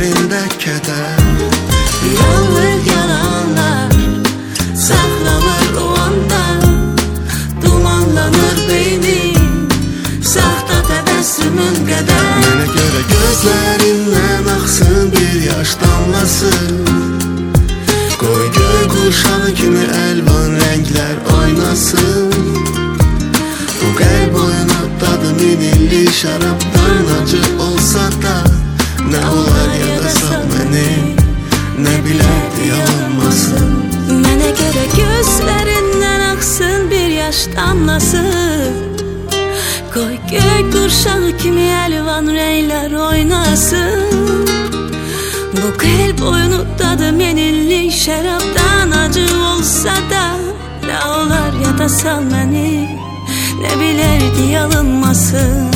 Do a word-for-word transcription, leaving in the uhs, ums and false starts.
gözlerinde keder. Yalnız yalanlar saklanır o anda, dumanlanır beynim sahta təbəssümün qədər. Mənə görə gözlərindən axsın bir yaş damlası, qoy göy quşağı kimi əlvan rənglər oynasın. Bu qəlb oyunu dadı min illik şərabdan acı olsa da, nə olar yadasa məni, nə bilərdi yalanmasın. Mənə görə gözlərindən axsın bir yaş damlası, qoy göy qurşağı kimi əlvan rənglər oynasın. Bu qəlb oyunu dadı min illik şərabdan acı olsa da, nə olar yada sal məni, nə bilərdi yalınmasın.